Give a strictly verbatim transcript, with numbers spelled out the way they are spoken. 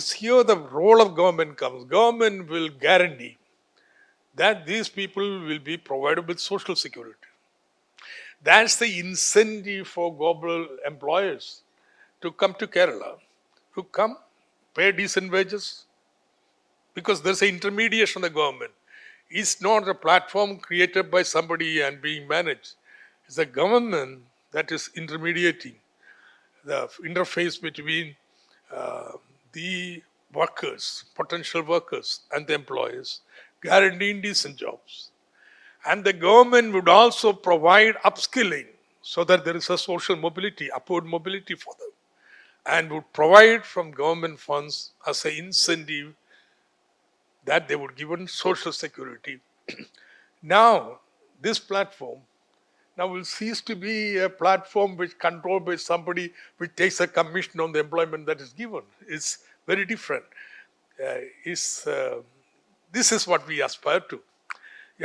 Here the role of government comes. Government will guarantee that these people will be provided with social security. That's the incentive for global employers to come to Kerala, to come, pay decent wages, because there's an intermediation of the government. It's not a platform created by somebody and being managed. It's the government that is intermediating the interface between uh, the workers, potential workers, and the employers, guaranteeing decent jobs. And the government would also provide upskilling so that there is a social mobility, upward mobility for them, and would provide from government funds as an incentive that they would given social security. Now, this platform now will cease to be a platform which controlled by somebody which takes a commission on the employment that is given. It's very different. Uh, it's, uh, this is what we aspire to.